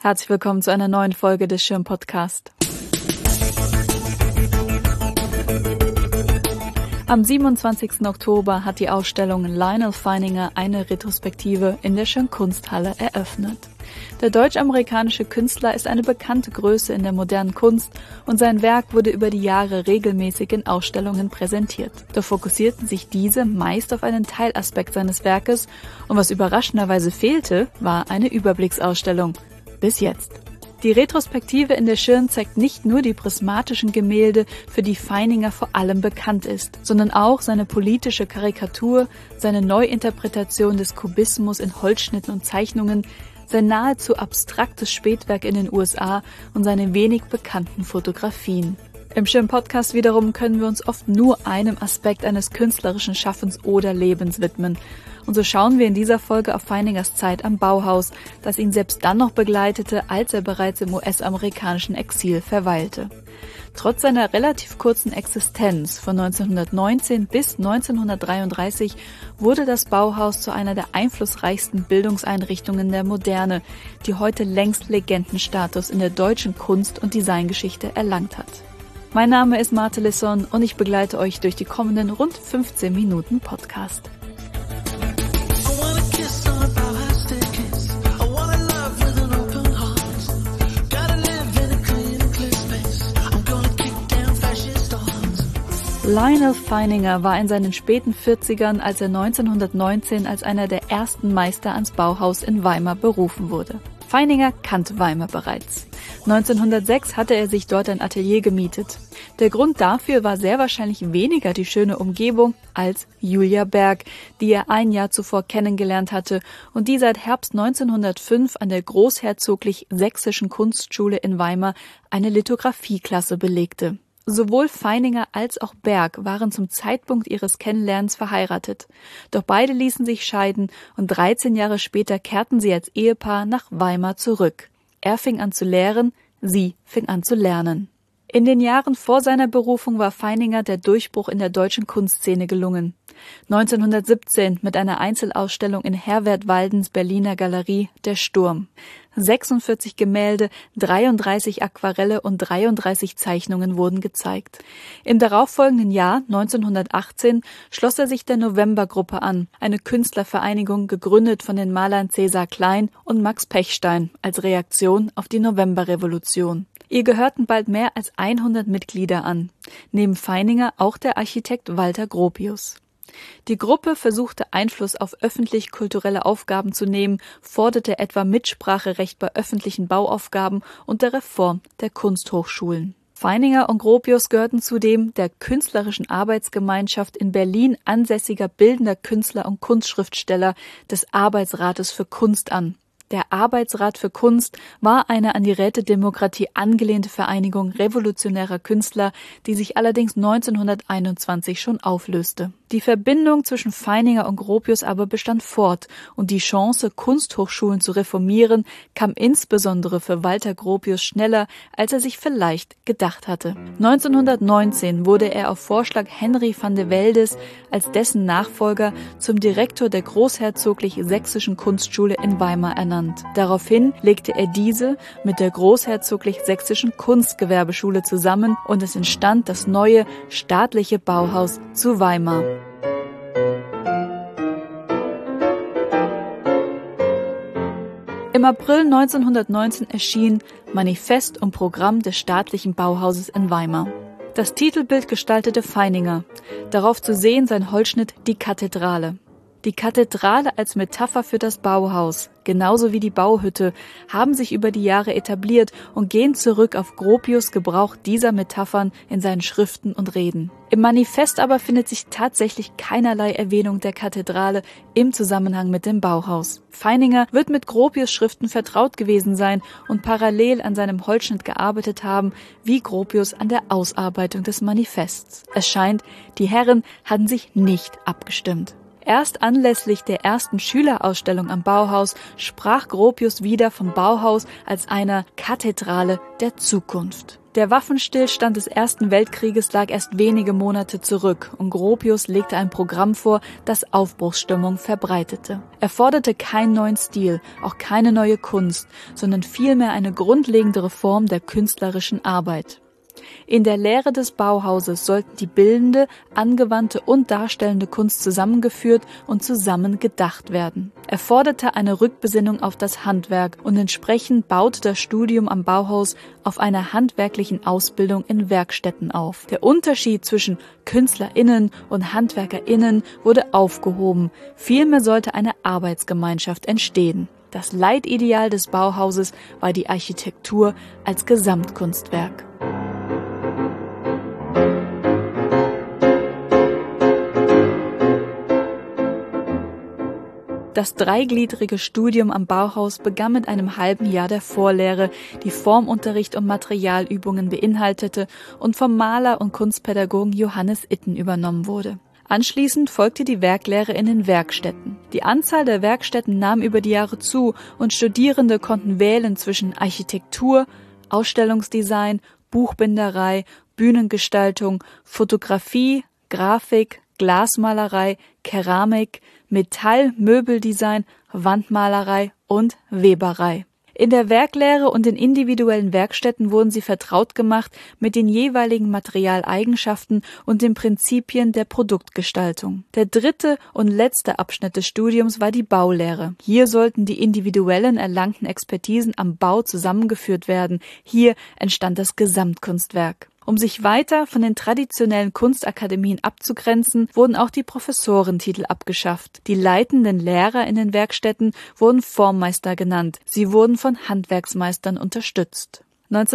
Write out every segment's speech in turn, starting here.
Herzlich willkommen zu einer neuen Folge des Schirm-Podcast. Am 27. Oktober hat die Ausstellung Lionel Feininger eine Retrospektive in der Schirm-Kunsthalle eröffnet. Der deutsch-amerikanische Künstler ist eine bekannte Größe in der modernen Kunst und sein Werk wurde über die Jahre regelmäßig in Ausstellungen präsentiert. Doch fokussierten sich diese meist auf einen Teilaspekt seines Werkes und was überraschenderweise fehlte, war eine Überblicksausstellung. Bis jetzt. Die Retrospektive in der Schirn zeigt nicht nur die prismatischen Gemälde, für die Feininger vor allem bekannt ist, sondern auch seine politische Karikatur, seine Neuinterpretation des Kubismus in Holzschnitten und Zeichnungen, sein nahezu abstraktes Spätwerk in den USA und seine wenig bekannten Fotografien. Im Schirm-Podcast wiederum können wir uns oft nur einem Aspekt eines künstlerischen Schaffens oder Lebens widmen. Und so schauen wir in dieser Folge auf Feiningers Zeit am Bauhaus, das ihn selbst dann noch begleitete, als er bereits im US-amerikanischen Exil verweilte. Trotz seiner relativ kurzen Existenz von 1919 bis 1933 wurde das Bauhaus zu einer der einflussreichsten Bildungseinrichtungen der Moderne, die heute längst Legendenstatus in der deutschen Kunst- und Designgeschichte erlangt hat. Mein Name ist Marthe Lisson und ich begleite euch durch die kommenden rund 15 Minuten Podcast. Lionel Feininger war in seinen späten 40ern, als er 1919 als einer der ersten Meister ans Bauhaus in Weimar berufen wurde. Feininger kannte Weimar bereits. 1906 hatte er sich dort ein Atelier gemietet. Der Grund dafür war sehr wahrscheinlich weniger die schöne Umgebung als Julia Berg, die er ein Jahr zuvor kennengelernt hatte und die seit Herbst 1905 an der Großherzoglich Sächsischen Kunstschule in Weimar eine Lithografieklasse belegte. Sowohl Feininger als auch Berg waren zum Zeitpunkt ihres Kennenlernens verheiratet. Doch beide ließen sich scheiden und 13 Jahre später kehrten sie als Ehepaar nach Weimar zurück. Er fing an zu lehren, sie fing an zu lernen. In den Jahren vor seiner Berufung war Feininger der Durchbruch in der deutschen Kunstszene gelungen. 1917 mit einer Einzelausstellung in Herwert Waldens Berliner Galerie Der Sturm. 46 Gemälde, 33 Aquarelle und 33 Zeichnungen wurden gezeigt. Im darauffolgenden Jahr, 1918, schloss er sich der Novembergruppe an, eine Künstlervereinigung gegründet von den Malern Cäsar Klein und Max Pechstein als Reaktion auf die Novemberrevolution. Ihr gehörten bald mehr als 100 Mitglieder an, neben Feininger auch der Architekt Walter Gropius. Die Gruppe versuchte Einfluss auf öffentlich-kulturelle Aufgaben zu nehmen, forderte etwa Mitspracherecht bei öffentlichen Bauaufgaben und der Reform der Kunsthochschulen. Feininger und Gropius gehörten zudem der künstlerischen Arbeitsgemeinschaft in Berlin ansässiger bildender Künstler und Kunstschriftsteller des Arbeitsrates für Kunst an. Der Arbeitsrat für Kunst war eine an die Rätedemokratie angelehnte Vereinigung revolutionärer Künstler, die sich allerdings 1921 schon auflöste. Die Verbindung zwischen Feininger und Gropius aber bestand fort und die Chance, Kunsthochschulen zu reformieren, kam insbesondere für Walter Gropius schneller, als er sich vielleicht gedacht hatte. 1919 wurde er auf Vorschlag Henry van de Veldes als dessen Nachfolger zum Direktor der Großherzoglich Sächsischen Kunstschule in Weimar ernannt. Daraufhin legte er diese mit der Großherzoglich Sächsischen Kunstgewerbeschule zusammen und es entstand das neue staatliche Bauhaus zu Weimar. Im April 1919 erschien Manifest und Programm des staatlichen Bauhauses in Weimar. Das Titelbild gestaltete Feininger. Darauf zu sehen sein Holzschnitt Die Kathedrale. Die Kathedrale als Metapher für das Bauhaus, genauso wie die Bauhütte, haben sich über die Jahre etabliert und gehen zurück auf Gropius' Gebrauch dieser Metaphern in seinen Schriften und Reden. Im Manifest aber findet sich tatsächlich keinerlei Erwähnung der Kathedrale im Zusammenhang mit dem Bauhaus. Feininger wird mit Gropius' Schriften vertraut gewesen sein und parallel an seinem Holzschnitt gearbeitet haben, wie Gropius an der Ausarbeitung des Manifests. Es scheint, die Herren hatten sich nicht abgestimmt. Erst anlässlich der ersten Schülerausstellung am Bauhaus sprach Gropius wieder vom Bauhaus als einer Kathedrale der Zukunft. Der Waffenstillstand des Ersten Weltkrieges lag erst wenige Monate zurück und Gropius legte ein Programm vor, das Aufbruchsstimmung verbreitete. Er forderte keinen neuen Stil, auch keine neue Kunst, sondern vielmehr eine grundlegende Reform der künstlerischen Arbeit. In der Lehre des Bauhauses sollten die bildende, angewandte und darstellende Kunst zusammengeführt und zusammen gedacht werden. Er forderte eine Rückbesinnung auf das Handwerk und entsprechend baute das Studium am Bauhaus auf einer handwerklichen Ausbildung in Werkstätten auf. Der Unterschied zwischen KünstlerInnen und HandwerkerInnen wurde aufgehoben. Vielmehr sollte eine Arbeitsgemeinschaft entstehen. Das Leitideal des Bauhauses war die Architektur als Gesamtkunstwerk. Das dreigliedrige Studium am Bauhaus begann mit einem halben Jahr der Vorlehre, die Formunterricht und Materialübungen beinhaltete und vom Maler und Kunstpädagogen Johannes Itten übernommen wurde. Anschließend folgte die Werklehre in den Werkstätten. Die Anzahl der Werkstätten nahm über die Jahre zu und Studierende konnten wählen zwischen Architektur, Ausstellungsdesign, Buchbinderei, Bühnengestaltung, Fotografie, Grafik, Glasmalerei, Keramik, Metall-, Möbeldesign, Wandmalerei und Weberei. In der Werklehre und in individuellen Werkstätten wurden sie vertraut gemacht mit den jeweiligen Materialeigenschaften und den Prinzipien der Produktgestaltung. Der dritte und letzte Abschnitt des Studiums war die Baulehre. Hier sollten die individuellen erlangten Expertisen am Bau zusammengeführt werden. Hier entstand das Gesamtkunstwerk. Um sich weiter von den traditionellen Kunstakademien abzugrenzen, wurden auch die Professorentitel abgeschafft. Die leitenden Lehrer in den Werkstätten wurden Formmeister genannt. Sie wurden von Handwerksmeistern unterstützt.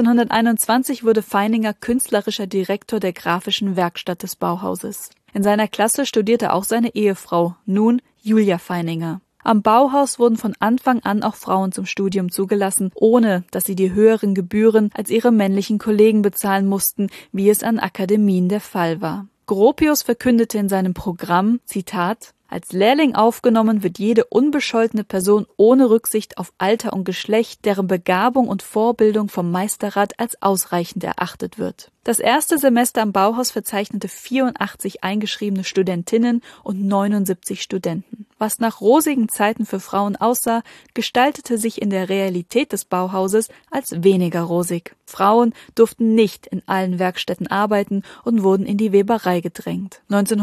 1921 wurde Feininger künstlerischer Direktor der grafischen Werkstatt des Bauhauses. In seiner Klasse studierte auch seine Ehefrau, nun Julia Feininger. Am Bauhaus wurden von Anfang an auch Frauen zum Studium zugelassen, ohne dass sie die höheren Gebühren als ihre männlichen Kollegen bezahlen mussten, wie es an Akademien der Fall war. Gropius verkündete in seinem Programm, Zitat, Als Lehrling aufgenommen wird jede unbescholtene Person ohne Rücksicht auf Alter und Geschlecht, deren Begabung und Vorbildung vom Meisterrat als ausreichend erachtet wird. Das erste Semester am Bauhaus verzeichnete 84 eingeschriebene Studentinnen und 79 Studenten. Was nach rosigen Zeiten für Frauen aussah, gestaltete sich in der Realität des Bauhauses als weniger rosig. Frauen durften nicht in allen Werkstätten arbeiten und wurden in die Weberei gedrängt.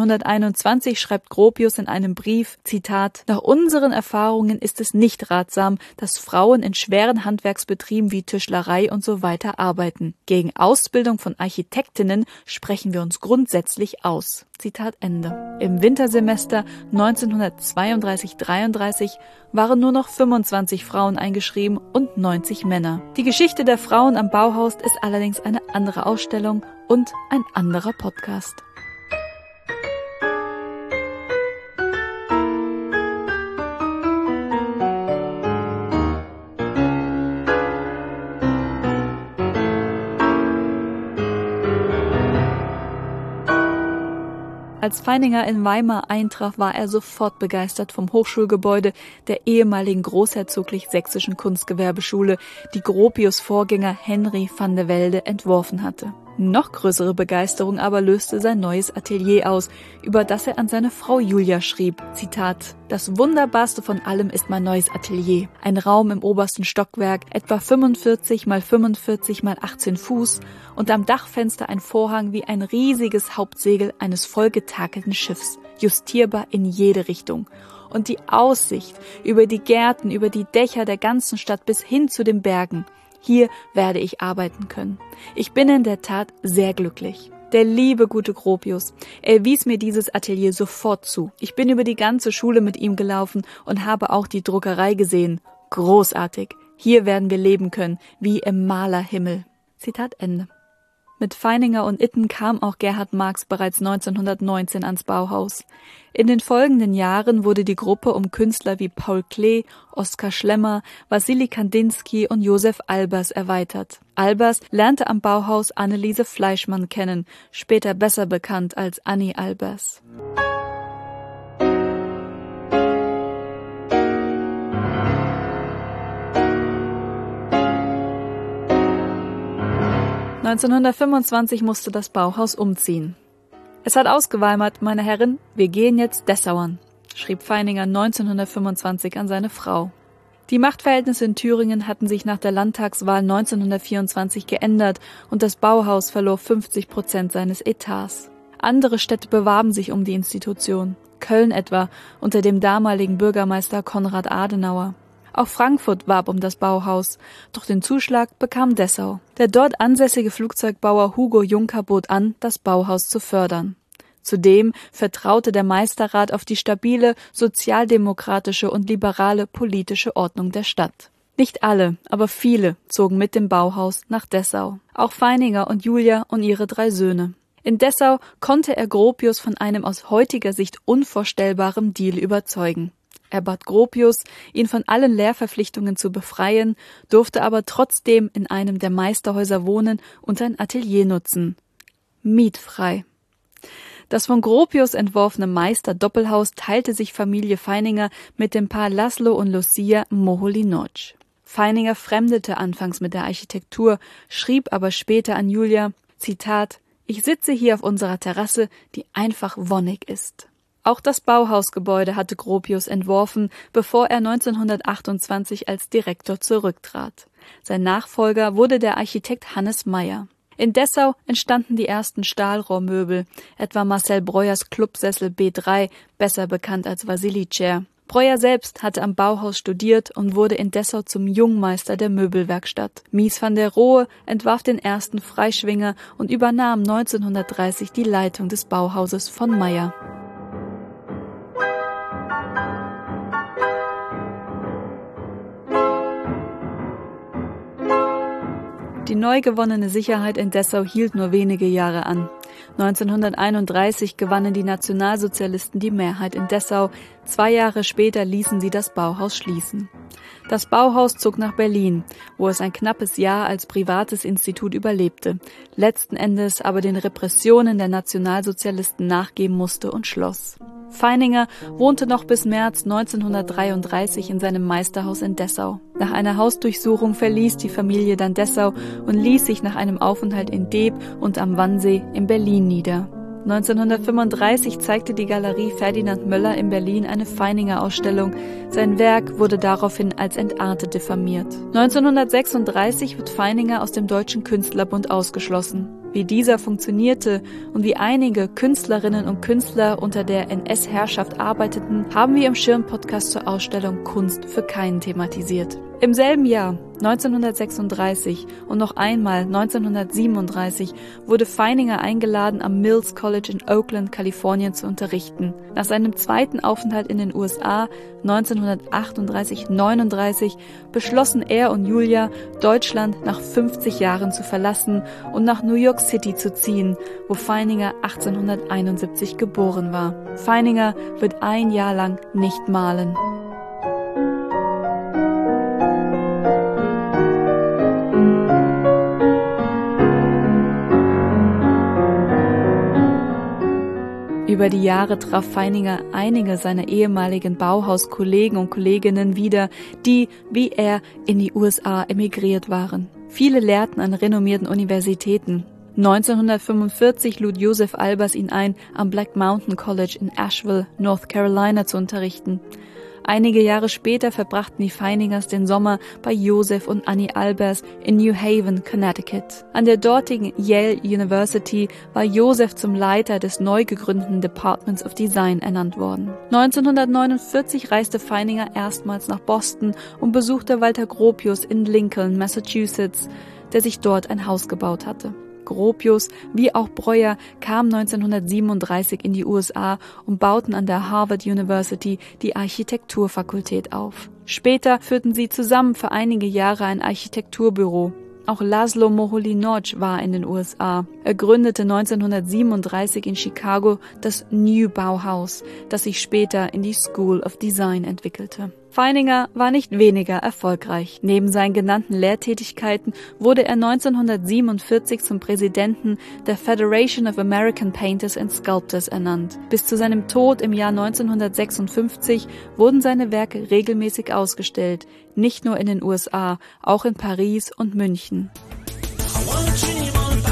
1921 schreibt Gropius in einem Brief, Zitat, Nach unseren Erfahrungen ist es nicht ratsam, dass Frauen in schweren Handwerksbetrieben wie Tischlerei und so weiter arbeiten. Gegen Ausbildung von Architektinnen sprechen wir uns grundsätzlich aus. Zitat Ende. Im Wintersemester 1932/33 waren nur noch 25 Frauen eingeschrieben und 90 Männer. Die Geschichte der Frauen am Bauhaus ist allerdings eine andere Ausstellung und ein anderer Podcast. Als Feininger in Weimar eintraf, war er sofort begeistert vom Hochschulgebäude der ehemaligen Großherzoglich-Sächsischen Kunstgewerbeschule, die Gropius' Vorgänger Henry van der Velde entworfen hatte. Noch größere Begeisterung aber löste sein neues Atelier aus, über das er an seine Frau Julia schrieb, Zitat, Das Wunderbarste von allem ist mein neues Atelier. Ein Raum im obersten Stockwerk, etwa 45 mal 45 mal 18 Fuß und am Dachfenster ein Vorhang wie ein riesiges Hauptsegel eines vollgetakelten Schiffs, justierbar in jede Richtung. Und die Aussicht über die Gärten, über die Dächer der ganzen Stadt bis hin zu den Bergen. Hier werde ich arbeiten können. Ich bin in der Tat sehr glücklich. Der liebe gute Gropius, er wies mir dieses Atelier sofort zu. Ich bin über die ganze Schule mit ihm gelaufen und habe auch die Druckerei gesehen. Großartig. Hier werden wir leben können, wie im Malerhimmel. Zitat Ende. Mit Feininger und Itten kam auch Gerhard Marx bereits 1919 ans Bauhaus. In den folgenden Jahren wurde die Gruppe um Künstler wie Paul Klee, Oskar Schlemmer, Wassili Kandinsky und Josef Albers erweitert. Albers lernte am Bauhaus Anneliese Fleischmann kennen, später besser bekannt als Annie Albers. 1925 musste das Bauhaus umziehen. »Es hat ausgeweimert, meine Herren, wir gehen jetzt Dessauern«, schrieb Feininger 1925 an seine Frau. Die Machtverhältnisse in Thüringen hatten sich nach der Landtagswahl 1924 geändert und das Bauhaus verlor 50% seines Etats. Andere Städte bewarben sich um die Institution. Köln etwa, unter dem damaligen Bürgermeister Konrad Adenauer. Auch Frankfurt warb um das Bauhaus, doch den Zuschlag bekam Dessau. Der dort ansässige Flugzeugbauer Hugo Juncker bot an, das Bauhaus zu fördern. Zudem vertraute der Meisterrat auf die stabile, sozialdemokratische und liberale politische Ordnung der Stadt. Nicht alle, aber viele zogen mit dem Bauhaus nach Dessau. Auch Feininger und Julia und ihre 3 Söhne. In Dessau konnte er Gropius von einem aus heutiger Sicht unvorstellbaren Deal überzeugen. Er bat Gropius, ihn von allen Lehrverpflichtungen zu befreien, durfte aber trotzdem in einem der Meisterhäuser wohnen und ein Atelier nutzen. Mietfrei. Das von Gropius entworfene Meister-Doppelhaus teilte sich Familie Feininger mit dem Paar Laszlo und Lucia Moholy-Nagy. Feininger fremdelte anfangs mit der Architektur, schrieb aber später an Julia, Zitat, »Ich sitze hier auf unserer Terrasse, die einfach wonnig ist.« Auch das Bauhausgebäude hatte Gropius entworfen, bevor er 1928 als Direktor zurücktrat. Sein Nachfolger wurde der Architekt Hannes Meyer. In Dessau entstanden die ersten Stahlrohrmöbel, etwa Marcel Breuers Clubsessel B3, besser bekannt als Vasili-Chair. Breuer selbst hatte am Bauhaus studiert und wurde in Dessau zum Jungmeister der Möbelwerkstatt. Mies van der Rohe entwarf den ersten Freischwinger und übernahm 1930 die Leitung des Bauhauses von Meyer. Die neu gewonnene Sicherheit in Dessau hielt nur wenige Jahre an. 1931 gewannen die Nationalsozialisten die Mehrheit in Dessau. 2 Jahre später ließen sie das Bauhaus schließen. Das Bauhaus zog nach Berlin, wo es ein knappes Jahr als privates Institut überlebte, letzten Endes aber den Repressionen der Nationalsozialisten nachgeben musste und schloss. Feininger wohnte noch bis März 1933 in seinem Meisterhaus in Dessau. Nach einer Hausdurchsuchung verließ die Familie dann Dessau und ließ sich nach einem Aufenthalt in Deeb und am Wannsee in Berlin nieder. 1935 zeigte die Galerie Ferdinand Möller in Berlin eine Feininger-Ausstellung. Sein Werk wurde daraufhin als entartet diffamiert. 1936 wird Feininger aus dem Deutschen Künstlerbund ausgeschlossen. Wie dieser funktionierte und wie einige Künstlerinnen und Künstler unter der NS-Herrschaft arbeiteten, haben wir im Schirm-Podcast zur Ausstellung Kunst für keinen thematisiert. Im selben Jahr, 1936 und noch einmal 1937, wurde Feininger eingeladen, am Mills College in Oakland, Kalifornien zu unterrichten. Nach seinem zweiten Aufenthalt in den USA, 1938-39, beschlossen er und Julia, Deutschland nach 50 Jahren zu verlassen und nach New York City zu ziehen, wo Feininger 1871 geboren war. Feininger wird 1 Jahr lang nicht malen. Über die Jahre traf Feininger einige seiner ehemaligen Bauhauskollegen und Kolleginnen wieder, die, wie er, in die USA emigriert waren. Viele lehrten an renommierten Universitäten. 1945 lud Joseph Albers ihn ein, am Black Mountain College in Asheville, North Carolina zu unterrichten. Einige Jahre später verbrachten die Feiningers den Sommer bei Joseph und Annie Albers in New Haven, Connecticut. An der dortigen Yale University war Joseph zum Leiter des neu gegründeten Departments of Design ernannt worden. 1949 reiste Feininger erstmals nach Boston und besuchte Walter Gropius in Lincoln, Massachusetts, der sich dort ein Haus gebaut hatte. Gropius wie auch Breuer kamen 1937 in die USA und bauten an der Harvard University die Architekturfakultät auf. Später führten sie zusammen für einige Jahre ein Architekturbüro. Auch Laszlo Moholy-Nagy war in den USA. Er gründete 1937 in Chicago das New Bauhaus, das sich später in die School of Design entwickelte. Feininger war nicht weniger erfolgreich. Neben seinen genannten Lehrtätigkeiten wurde er 1947 zum Präsidenten der Federation of American Painters and Sculptors ernannt. Bis zu seinem Tod im Jahr 1956 wurden seine Werke regelmäßig ausgestellt, nicht nur in den USA, auch in Paris und München.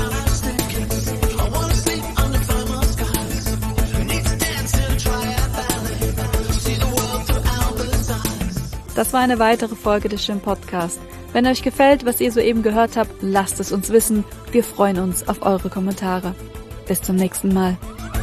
Das war eine weitere Folge des Schirm Podcast. Wenn euch gefällt, was ihr soeben gehört habt, lasst es uns wissen. Wir freuen uns auf eure Kommentare. Bis zum nächsten Mal.